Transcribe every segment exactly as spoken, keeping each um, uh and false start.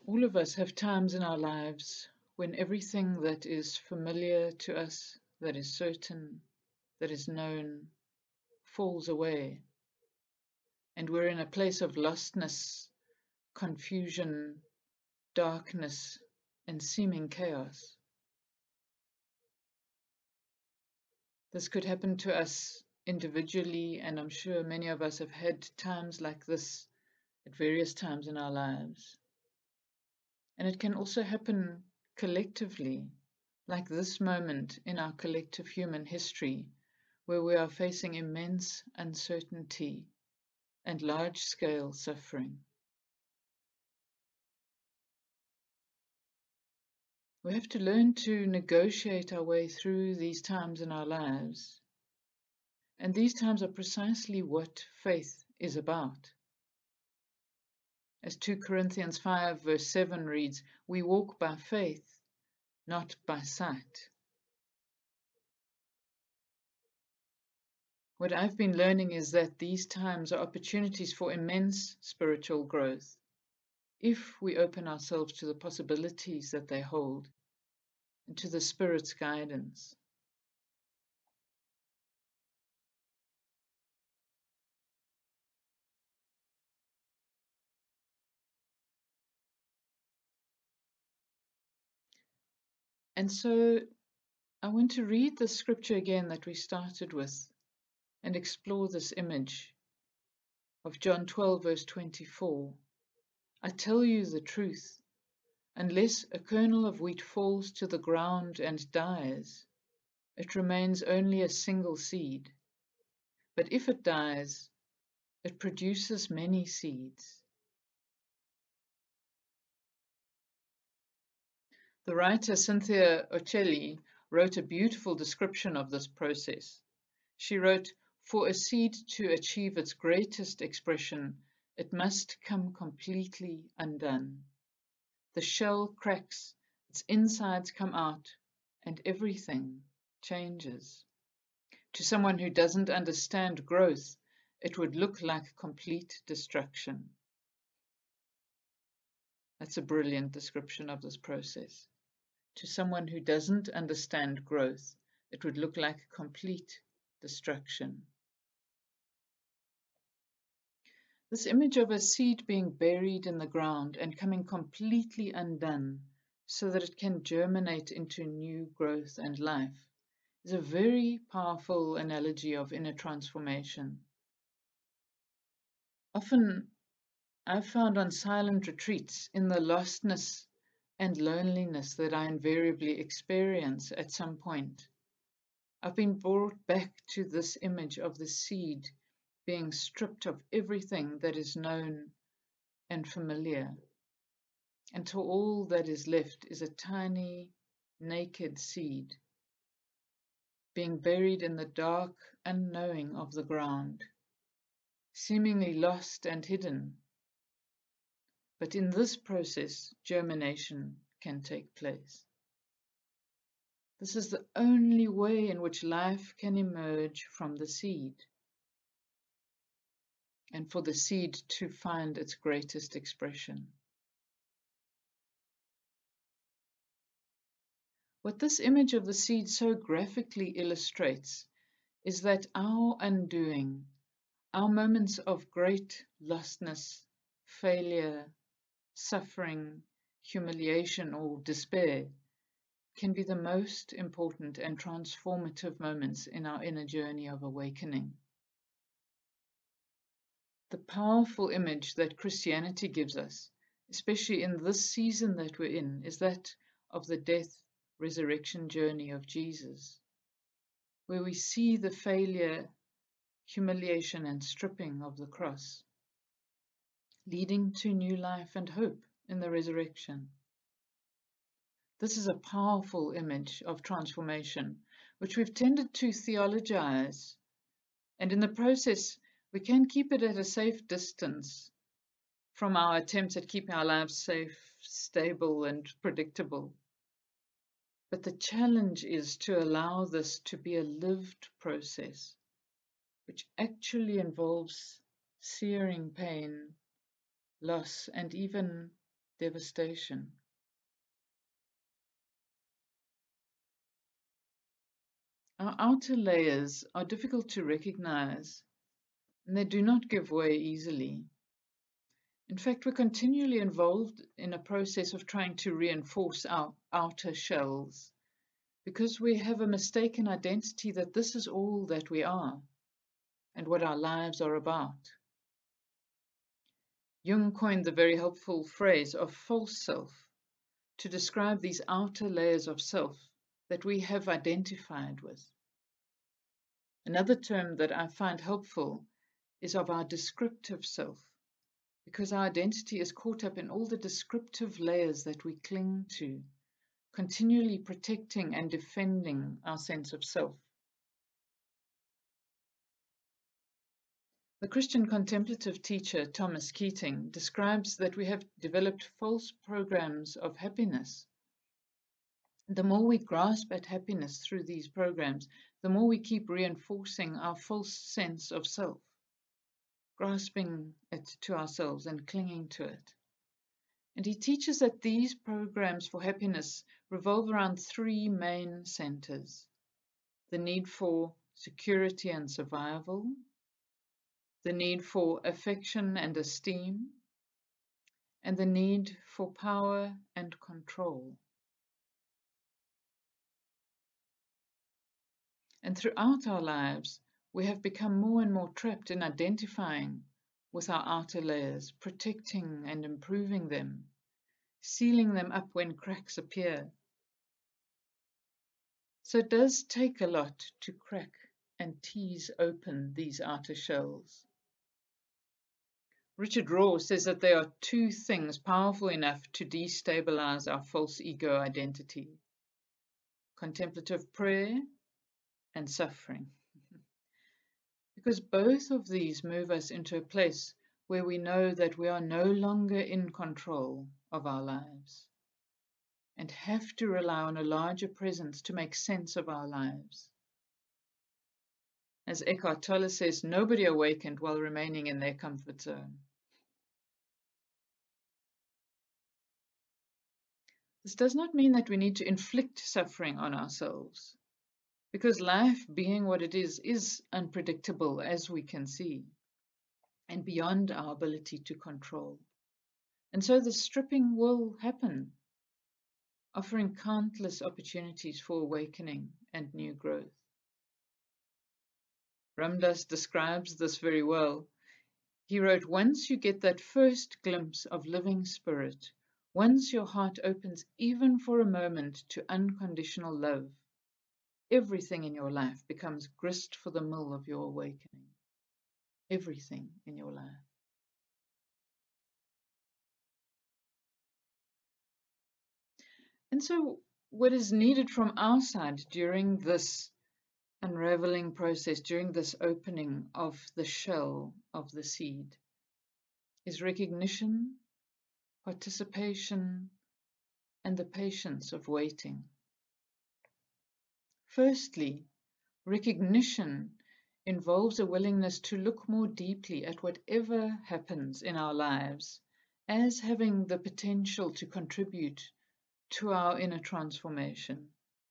All of us have times in our lives when everything that is familiar to us, that is certain, that is known, falls away, and we're in a place of lostness, confusion, darkness, and seeming chaos. This could happen to us individually, and I'm sure many of us have had times like this at various times in our lives. And it can also happen collectively, like this moment in our collective human history, where we are facing immense uncertainty and large scale suffering. We have to learn to negotiate our way through these times in our lives. And these times are precisely what faith is about. As two Corinthians five, verse seven reads, we walk by faith, not by sight. What I've been learning is that these times are opportunities for immense spiritual growth, if we open ourselves to the possibilities that they hold and to the Spirit's guidance. And so I want to read the scripture again that we started with and explore this image of John twelve, verse twenty-four. I tell you the truth, unless a kernel of wheat falls to the ground and dies, it remains only a single seed. But if it dies, it produces many seeds. The writer Cynthia Ocelli wrote a beautiful description of this process. She wrote, for a seed to achieve its greatest expression, it must come completely undone. The shell cracks, its insides come out, and everything changes. To someone who doesn't understand growth, it would look like complete destruction. That's a brilliant description of this process. To someone who doesn't understand growth, it would look like complete destruction. This image of a seed being buried in the ground and coming completely undone so that it can germinate into new growth and life is a very powerful analogy of inner transformation. Often I've found on silent retreats in the lostness and loneliness that I invariably experience at some point, I've been brought back to this image of the seed being stripped of everything that is known and familiar, until all that is left is a tiny, naked seed, being buried in the dark unknowing of the ground, seemingly lost and hidden. But in this process, germination can take place. This is the only way in which life can emerge from the seed, and for the seed to find its greatest expression. What this image of the seed so graphically illustrates is that our undoing, our moments of great lostness, failure, suffering, humiliation, or despair can be the most important and transformative moments in our inner journey of awakening. The powerful image that Christianity gives us, especially in this season that we're in, is that of the death, resurrection journey of Jesus, where we see the failure, humiliation, and stripping of the cross, leading to new life and hope in the resurrection. This is a powerful image of transformation, which we've tended to theologize, and in the process, we can keep it at a safe distance from our attempts at keeping our lives safe, stable, and predictable. But the challenge is to allow this to be a lived process, which actually involves searing pain, loss, and even devastation. Our outer layers are difficult to recognize, and they do not give way easily. In fact, we're continually involved in a process of trying to reinforce our outer shells because we have a mistaken identity that this is all that we are and what our lives are about. Jung coined the very helpful phrase of false self to describe these outer layers of self that we have identified with. Another term that I find helpful is of our descriptive self, because our identity is caught up in all the descriptive layers that we cling to, continually protecting and defending our sense of self. The Christian contemplative teacher Thomas Keating describes that we have developed false programs of happiness. The more we grasp at happiness through these programs, the more we keep reinforcing our false sense of self, grasping it to ourselves and clinging to it. And he teaches that these programs for happiness revolve around three main centers: the need for security and survival, the need for affection and esteem, and the need for power and control. And throughout our lives, we have become more and more trapped in identifying with our outer layers, protecting and improving them, sealing them up when cracks appear. So it does take a lot to crack and tease open these outer shells. Richard Rohr says that there are two things powerful enough to destabilize our false ego identity: contemplative prayer and suffering. Because both of these move us into a place where we know that we are no longer in control of our lives and have to rely on a larger presence to make sense of our lives. As Eckhart Tolle says, nobody awakened while remaining in their comfort zone. This does not mean that we need to inflict suffering on ourselves, because life, being what it is, is unpredictable, as we can see, and beyond our ability to control. And so the stripping will happen, offering countless opportunities for awakening and new growth. Ram Dass describes this very well. He wrote, "Once you get that first glimpse of living spirit, once your heart opens even for a moment to unconditional love, everything in your life becomes grist for the mill of your awakening." Everything in your life. And so what is needed from our side during this unraveling process, during this opening of the shell of the seed, is recognition, participation, and the patience of waiting. Firstly, recognition involves a willingness to look more deeply at whatever happens in our lives as having the potential to contribute to our inner transformation.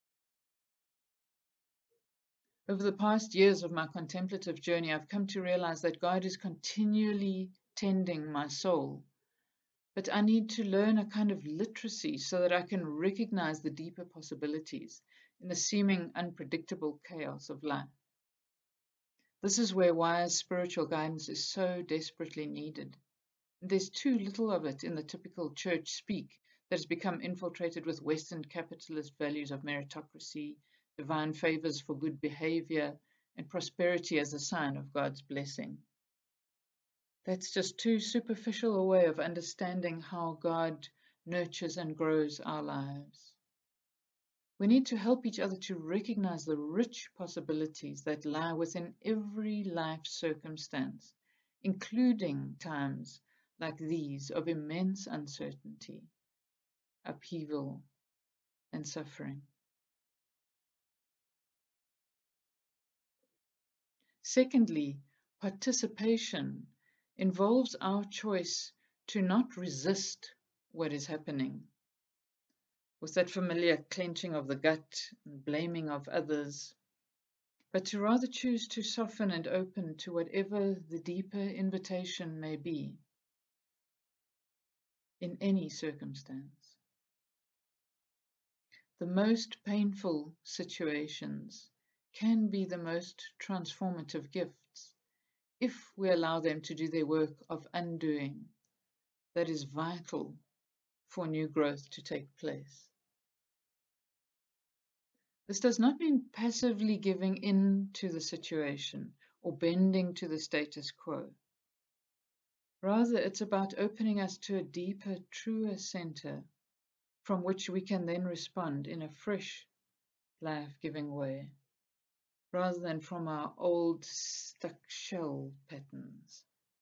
Over the past years of my contemplative journey, I've come to realize that God is continually tending my soul, but I need to learn a kind of literacy so that I can recognize the deeper possibilities in the seeming unpredictable chaos of life. This is where wise spiritual guidance is so desperately needed. And there's too little of it in the typical church speak that has become infiltrated with Western capitalist values of meritocracy, divine favors for good behavior, and prosperity as a sign of God's blessing. That's just too superficial a way of understanding how God nurtures and grows our lives. We need to help each other to recognize the rich possibilities that lie within every life circumstance, including times like these of immense uncertainty, upheaval, and suffering. Secondly, participation involves our choice to not resist what is happening, with that familiar clenching of the gut and blaming of others, but to rather choose to soften and open to whatever the deeper invitation may be in any circumstance. The most painful situations can be the most transformative gifts if we allow them to do their work of undoing that is vital for new growth to take place. This does not mean passively giving in to the situation or bending to the status quo. Rather, it's about opening us to a deeper, truer center from which we can then respond in a fresh, life-giving way, rather than from our old, stuck shell patterns.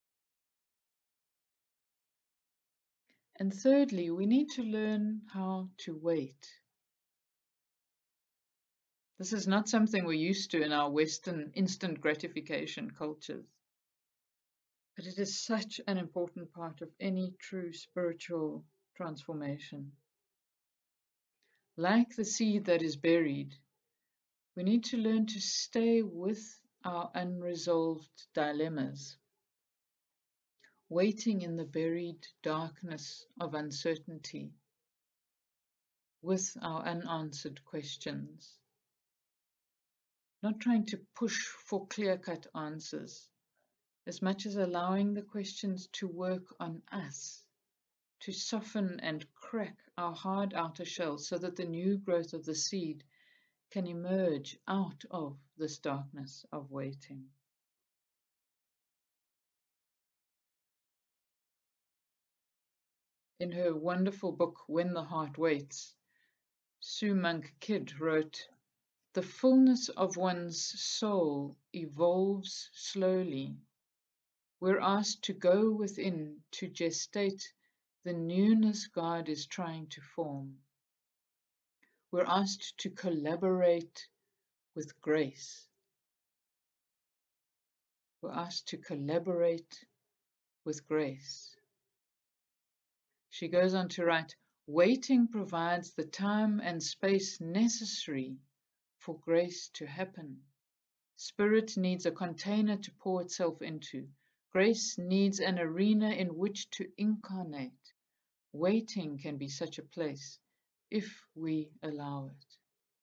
And thirdly, we need to learn how to wait. This is not something we're used to in our Western instant gratification cultures, but it is such an important part of any true spiritual transformation. Like the seed that is buried, we need to learn to stay with our unresolved dilemmas, waiting in the buried darkness of uncertainty, with our unanswered questions, not trying to push for clear-cut answers, as much as allowing the questions to work on us, to soften and crack our hard outer shell so that the new growth of the seed can emerge out of this darkness of waiting. In her wonderful book, When the Heart Waits, Sue Monk Kidd wrote, "The fullness of one's soul evolves slowly. We're asked to go within to gestate the newness God is trying to form. We're asked to collaborate with grace. We're asked to collaborate with grace." She goes on to write, "Waiting provides the time and space necessary for grace to happen. Spirit needs a container to pour itself into. Grace needs an arena in which to incarnate. Waiting can be such a place if we allow it."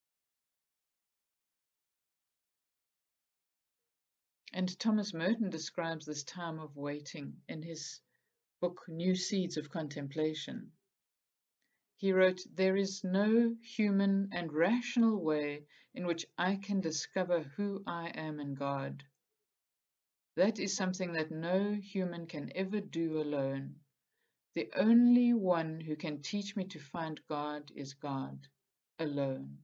And Thomas Merton describes this time of waiting in his book, New Seeds of Contemplation. He wrote, "There is no human and rational way in which I can discover who I am in God. That is something that no human can ever do alone. The only one who can teach me to find God is God alone.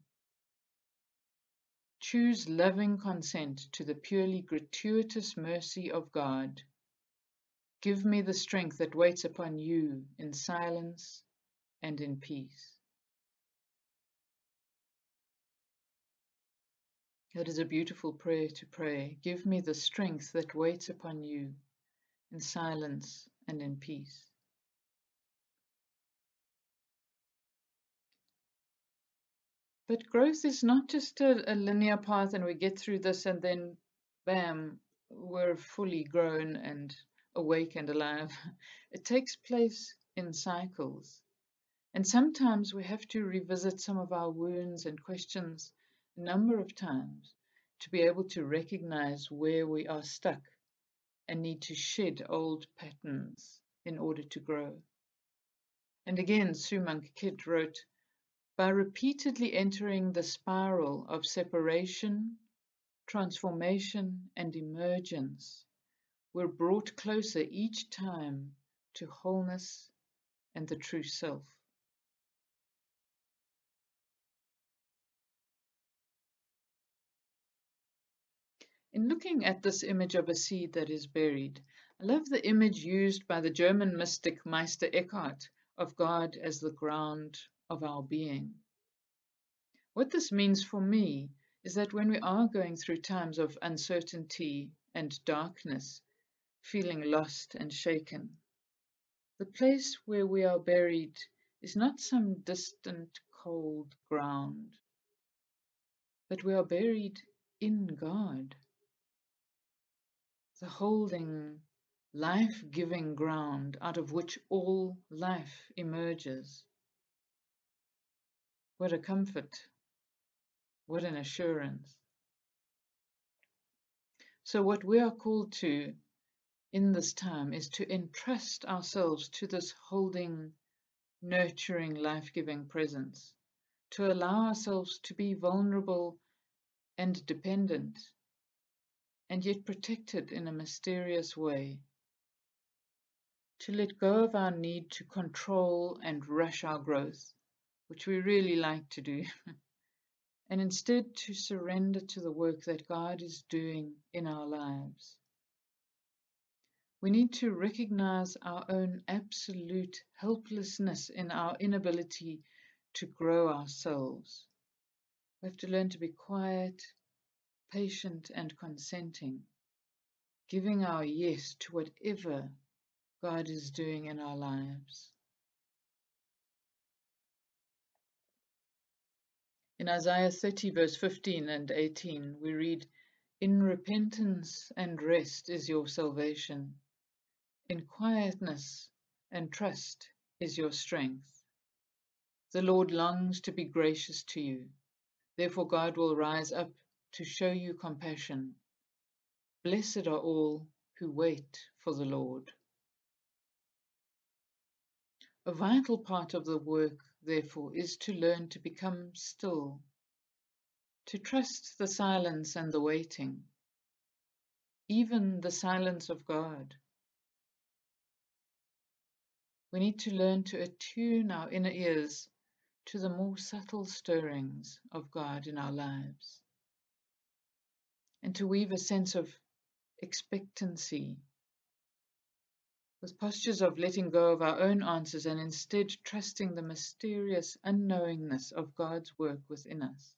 Choose loving consent to the purely gratuitous mercy of God. Give me the strength that waits upon you in silence and in peace." That is a beautiful prayer to pray. Give me the strength that waits upon you in silence and in peace. But growth is not just a, a linear path and we get through this and then, bam, we're fully grown and awake and alive. It takes place in cycles. And sometimes we have to revisit some of our wounds and questions a number of times to be able to recognize where we are stuck and need to shed old patterns in order to grow. And again, Sue Monk Kidd wrote, "By repeatedly entering the spiral of separation, transformation, and emergence, we're brought closer each time to wholeness and the true self." In looking at this image of a seed that is buried, I love the image used by the German mystic Meister Eckhart of God as the ground of our being. What this means for me is that when we are going through times of uncertainty and darkness, feeling lost and shaken, The place where we are buried is not some distant cold ground, but we are buried in God, the holding, life-giving ground out of which all life emerges. What a comfort, what an assurance. So what we are called to in this time is to entrust ourselves to this holding, nurturing, life-giving presence, to allow ourselves to be vulnerable and dependent, and yet protected in a mysterious way, to let go of our need to control and rush our growth, which we really like to do, and instead to surrender to the work that God is doing in our lives. We need to recognize our own absolute helplessness in our inability to grow ourselves. We have to learn to be quiet, patient, and consenting, giving our yes to whatever God is doing in our lives. In Isaiah thirty, verse fifteen and eighteen, we read, "In repentance and rest is your salvation. In quietness and trust is your strength. The Lord longs to be gracious to you. Therefore God will rise up to show you compassion. Blessed are all who wait for the Lord." A vital part of the work, therefore, is to learn to become still, to trust the silence and the waiting, even the silence of God. We need to learn to attune our inner ears to the more subtle stirrings of God in our lives, and to weave a sense of expectancy with postures of letting go of our own answers and instead trusting the mysterious unknowingness of God's work within us.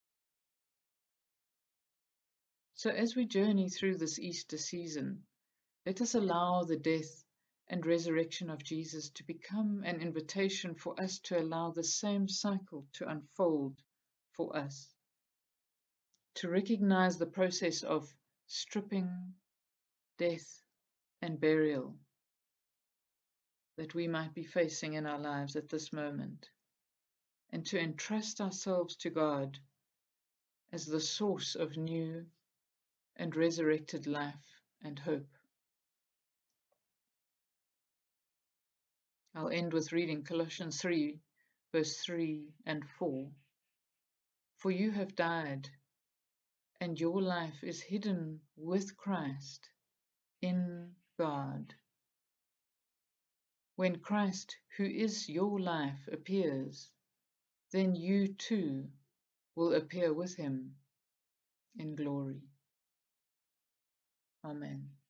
So as we journey through this Easter season, let us allow the death and resurrection of Jesus to become an invitation for us to allow the same cycle to unfold for us, to recognize the process of stripping, death, and burial that we might be facing in our lives at this moment, and to entrust ourselves to God as the source of new and resurrected life and hope. I'll end with reading Colossians three, verse three and four. "For you have died, and your life is hidden with Christ in God. When Christ, who is your life, appears, then you too will appear with him in glory." Amen.